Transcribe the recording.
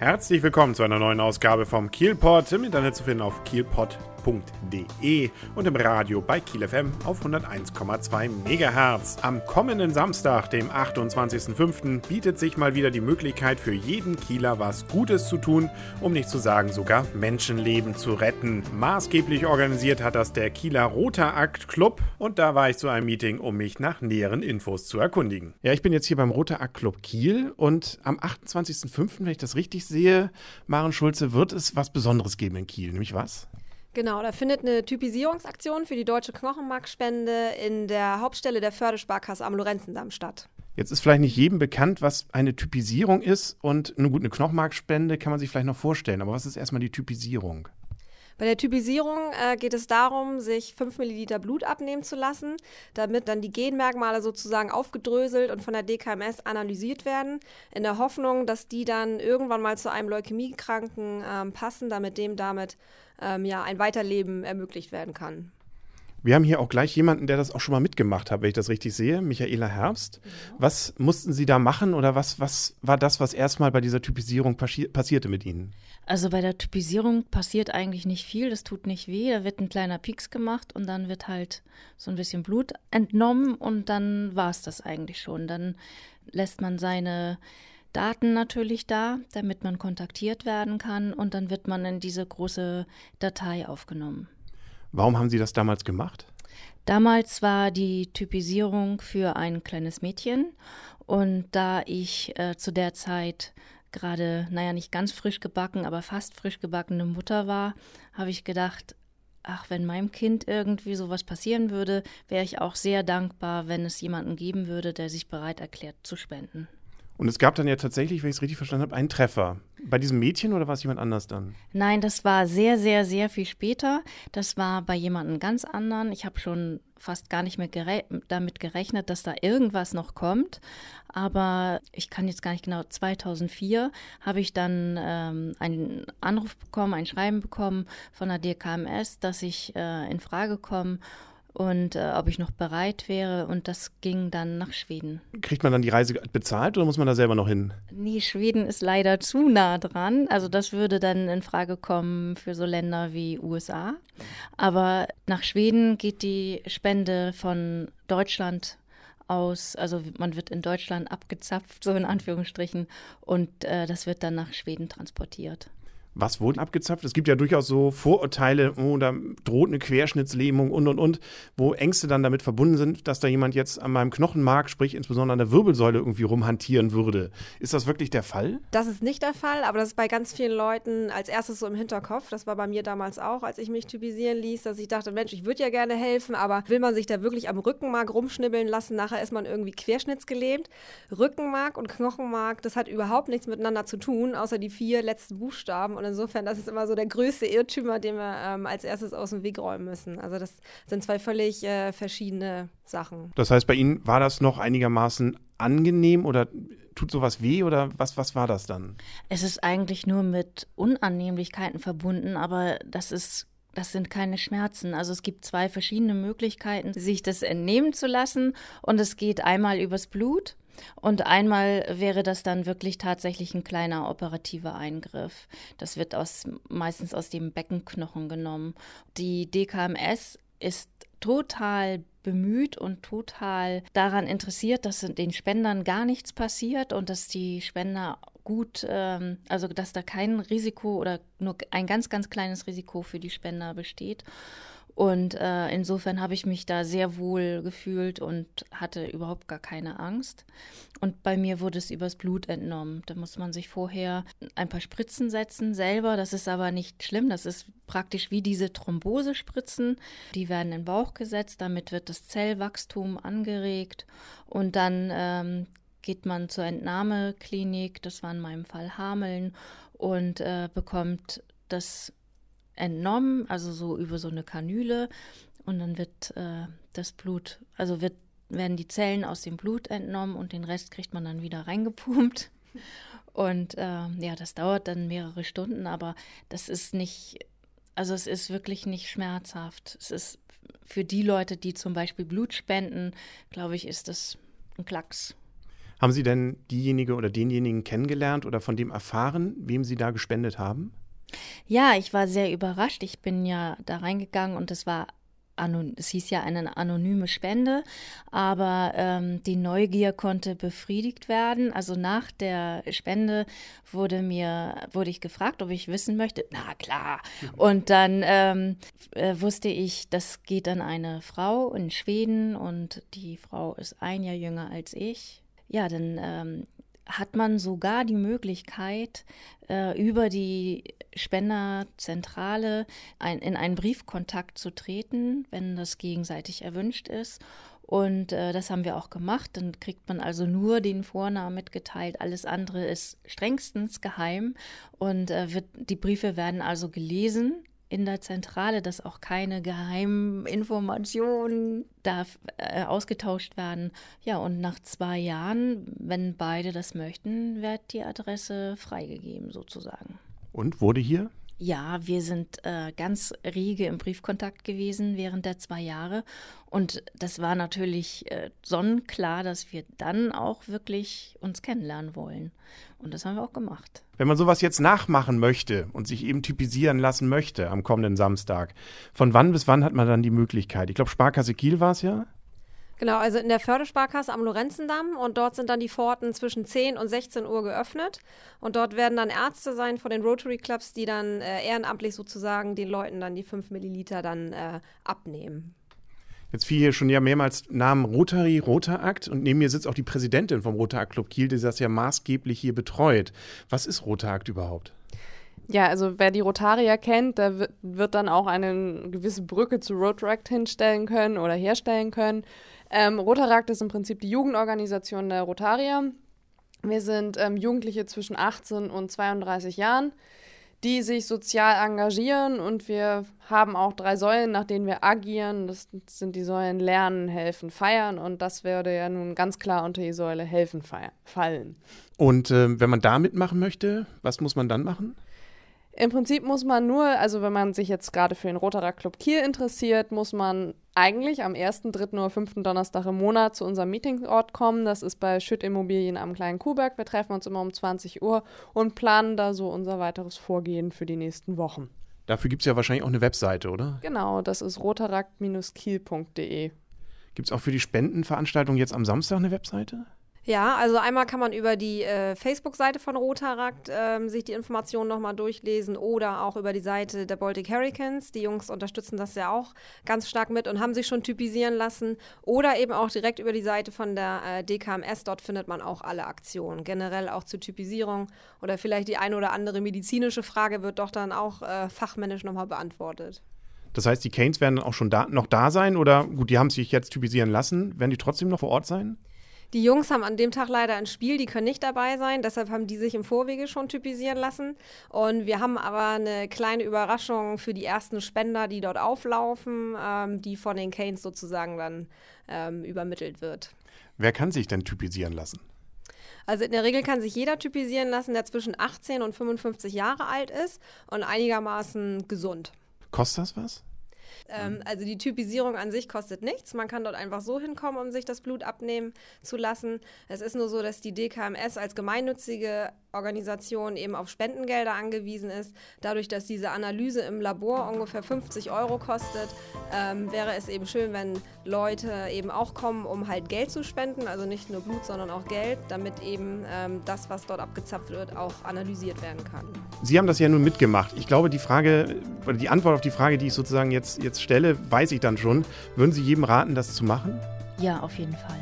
Herzlich willkommen zu einer neuen Ausgabe vom Kielpot, im Internet zu finden auf kielpot.de und im Radio bei Kiel FM auf 101,2 MHz. Am kommenden Samstag, dem 28.05., bietet sich mal wieder die Möglichkeit für jeden Kieler was Gutes zu tun, um nicht zu sagen sogar Menschenleben zu retten. Maßgeblich organisiert hat das der Kieler Roter Akt Club und da war ich zu einem Meeting, um mich nach näheren Infos zu erkundigen. Ja, ich bin jetzt hier beim Roter Akt Club Kiel und am 28.05., wenn ich das richtig sehe, Maren Schulze, wird es was Besonderes geben in Kiel, nämlich was? Genau, da findet eine Typisierungsaktion für die Deutsche Knochenmarkspende in der Hauptstelle der Förde-Sparkasse am Lorenzendamm statt. Jetzt ist vielleicht nicht jedem bekannt, was eine Typisierung ist und nun gut, eine Knochenmarkspende kann man sich vielleicht noch vorstellen, aber was ist erstmal die Typisierung? Bei der Typisierung geht es darum, sich 5 Milliliter Blut abnehmen zu lassen, damit dann die Genmerkmale sozusagen aufgedröselt und von der DKMS analysiert werden, in der Hoffnung, dass die dann irgendwann mal zu einem Leukämiekranken passen, damit ein Weiterleben ermöglicht werden kann. Wir haben hier auch gleich jemanden, der das auch schon mal mitgemacht hat, wenn ich das richtig sehe, Michaela Herbst. Ja. Was mussten Sie da machen oder was war das, was erstmal bei dieser Typisierung passierte mit Ihnen? Also bei der Typisierung passiert eigentlich nicht viel, das tut nicht weh, da wird ein kleiner Pieks gemacht und dann wird halt so ein bisschen Blut entnommen und dann war es das eigentlich schon. Dann lässt man seine Daten natürlich da, damit man kontaktiert werden kann und dann wird man in diese große Datei aufgenommen. Warum haben Sie das damals gemacht? Damals war die Typisierung für ein kleines Mädchen und da ich zu der Zeit gerade, nicht ganz frisch gebacken, aber fast frisch gebackene Mutter war, habe ich gedacht, wenn meinem Kind irgendwie sowas passieren würde, wäre ich auch sehr dankbar, wenn es jemanden geben würde, der sich bereit erklärt zu spenden. Und es gab dann ja tatsächlich, wenn ich es richtig verstanden habe, einen Treffer. Bei diesem Mädchen oder war es jemand anders dann? Nein, das war sehr, sehr, sehr viel später. Das war bei jemandem ganz anderen. Ich habe schon fast gar nicht mehr damit gerechnet, dass da irgendwas noch kommt. Aber ich kann jetzt gar nicht genau, 2004 habe ich dann einen Anruf bekommen, ein Schreiben bekommen von der DKMS, dass ich in Frage komme. Und ob ich noch bereit wäre und das ging dann nach Schweden. Kriegt man dann die Reise bezahlt oder muss man da selber noch hin? Nee, Schweden ist leider zu nah dran. Also das würde dann in Frage kommen für so Länder wie USA. Aber nach Schweden geht die Spende von Deutschland aus, also man wird in Deutschland abgezapft, so in Anführungsstrichen, und das wird dann nach Schweden transportiert. Was wurde abgezapft? Es gibt ja durchaus so Vorurteile, da droht eine Querschnittslähmung und, wo Ängste dann damit verbunden sind, dass da jemand jetzt an meinem Knochenmark, sprich insbesondere an der Wirbelsäule irgendwie rumhantieren würde. Ist das wirklich der Fall? Das ist nicht der Fall, aber das ist bei ganz vielen Leuten als erstes so im Hinterkopf. Das war bei mir damals auch, als ich mich typisieren ließ, dass ich dachte, Mensch, ich würde ja gerne helfen, aber will man sich da wirklich am Rückenmark rumschnibbeln lassen? Nachher ist man irgendwie querschnittsgelähmt. Rückenmark und Knochenmark, das hat überhaupt nichts miteinander zu tun, außer die 4 letzten Buchstaben. Und insofern, das ist immer so der größte Irrtümer, den wir als erstes aus dem Weg räumen müssen. Also das sind 2 völlig verschiedene Sachen. Das heißt, bei Ihnen war das noch einigermaßen angenehm oder tut sowas weh oder was war das dann? Es ist eigentlich nur mit Unannehmlichkeiten verbunden, aber das sind keine Schmerzen. Also es gibt 2 verschiedene Möglichkeiten, sich das entnehmen zu lassen und es geht einmal übers Blut. Und einmal wäre das dann wirklich tatsächlich ein kleiner operativer Eingriff. Das wird meistens aus dem Beckenknochen genommen. Die DKMS ist total bemüht und total daran interessiert, dass den Spendern gar nichts passiert und dass die Spender gut, also dass da kein Risiko oder nur ein ganz, ganz kleines Risiko für die Spender besteht. Und insofern habe ich mich da sehr wohl gefühlt und hatte überhaupt gar keine Angst. Und bei mir wurde es übers Blut entnommen. Da muss man sich vorher ein paar Spritzen setzen selber. Das ist aber nicht schlimm. Das ist praktisch wie diese Thrombosespritzen. Die werden in den Bauch gesetzt. Damit wird das Zellwachstum angeregt. Und dann geht man zur Entnahmeklinik. Das war in meinem Fall Hameln. Und bekommt das entnommen, also so über so eine Kanüle und dann wird das Blut, werden die Zellen aus dem Blut entnommen und den Rest kriegt man dann wieder reingepumpt und das dauert dann mehrere Stunden, aber das ist nicht, also es ist wirklich nicht schmerzhaft. Es ist für die Leute, die zum Beispiel Blut spenden, glaube ich, ist das ein Klacks. Haben Sie denn diejenige oder denjenigen kennengelernt oder von dem erfahren, wem Sie da gespendet haben? Ja, ich war sehr überrascht. Ich bin ja da reingegangen und es hieß ja eine anonyme Spende, aber die Neugier konnte befriedigt werden. Also nach der Spende wurde ich gefragt, ob ich wissen möchte. Na klar. Und dann wusste ich, das geht an eine Frau in Schweden und die Frau ist 1 Jahr jünger als ich. Ja, dann hat man sogar die Möglichkeit, über die Spenderzentrale in einen Briefkontakt zu treten, wenn das gegenseitig erwünscht ist. Und das haben wir auch gemacht. Dann kriegt man also nur den Vornamen mitgeteilt. Alles andere ist strengstens geheim. Und die Briefe werden also gelesen in der Zentrale, dass auch keine geheimen Informationen darf ausgetauscht werden. Ja, und nach 2 Jahren, wenn beide das möchten, wird die Adresse freigegeben sozusagen. Und wurde hier? Ja, wir sind ganz rege im Briefkontakt gewesen während der 2 Jahre. Und das war natürlich sonnenklar, dass wir dann auch wirklich uns kennenlernen wollen. Und das haben wir auch gemacht. Wenn man sowas jetzt nachmachen möchte und sich eben typisieren lassen möchte am kommenden Samstag, von wann bis wann hat man dann die Möglichkeit? Ich glaube, Sparkasse Kiel war es ja? Genau, also in der Fördersparkasse am Lorenzendamm und dort sind dann die Pforten zwischen 10 und 16 Uhr geöffnet und dort werden dann Ärzte sein von den Rotary Clubs, die dann ehrenamtlich sozusagen den Leuten dann die 5 Milliliter dann abnehmen. Jetzt fiel hier schon ja mehrmals Namen Rotary, Rotaract und neben mir sitzt auch die Präsidentin vom Rotaract Club Kiel, die das ja maßgeblich hier betreut. Was ist Rotaract überhaupt? Ja, also wer die Rotarier kennt, der wird dann auch eine gewisse Brücke zu Rotaract herstellen können. Rotaract ist im Prinzip die Jugendorganisation der Rotarier. Wir sind Jugendliche zwischen 18 und 32 Jahren, die sich sozial engagieren und wir haben auch 3 Säulen, nach denen wir agieren. Das sind die Säulen Lernen, Helfen, Feiern und das würde ja nun ganz klar unter die Säule Helfen fallen. Und wenn man da mitmachen möchte, was muss man dann machen? Im Prinzip muss man nur, also wenn man sich jetzt gerade für den Rotaract Club Kiel interessiert, muss man eigentlich am 1., 3. oder 5. Donnerstag im Monat zu unserem Meetingort kommen. Das ist bei Schütt Immobilien am Kleinen Kuhberg. Wir treffen uns immer um 20 Uhr und planen da so unser weiteres Vorgehen für die nächsten Wochen. Dafür gibt es ja wahrscheinlich auch eine Webseite, oder? Genau, das ist rotaract-kiel.de. Gibt es auch für die Spendenveranstaltung jetzt am Samstag eine Webseite? Ja, also einmal kann man über die Facebook-Seite von Rotaract sich die Informationen nochmal durchlesen oder auch über die Seite der Baltic Hurricanes. Die Jungs unterstützen das ja auch ganz stark mit und haben sich schon typisieren lassen. Oder eben auch direkt über die Seite von der DKMS. Dort findet man auch alle Aktionen, generell auch zur Typisierung. Oder vielleicht die eine oder andere medizinische Frage wird doch dann auch fachmännisch nochmal beantwortet. Das heißt, die Canes werden auch schon noch da sein? Oder gut, die haben sich jetzt typisieren lassen. Werden die trotzdem noch vor Ort sein? Die Jungs haben an dem Tag leider ein Spiel, die können nicht dabei sein, deshalb haben die sich im Vorwege schon typisieren lassen. Und wir haben aber eine kleine Überraschung für die ersten Spender, die dort auflaufen, die von den Canes sozusagen dann übermittelt wird. Wer kann sich denn typisieren lassen? Also in der Regel kann sich jeder typisieren lassen, der zwischen 18 und 55 Jahre alt ist und einigermaßen gesund. Kostet das was? Also die Typisierung an sich kostet nichts. Man kann dort einfach so hinkommen, um sich das Blut abnehmen zu lassen. Es ist nur so, dass die DKMS als gemeinnützige Organisation eben auf Spendengelder angewiesen ist. Dadurch, dass diese Analyse im Labor ungefähr 50 € kostet, wäre es eben schön, wenn Leute eben auch kommen, um halt Geld zu spenden. Also nicht nur Blut, sondern auch Geld, damit eben das, was dort abgezapft wird, auch analysiert werden kann. Sie haben das ja nun mitgemacht. Ich glaube, die Antwort auf die Frage, die ich sozusagen jetzt stelle, weiß ich dann schon. Würden Sie jedem raten, das zu machen? Ja, auf jeden Fall.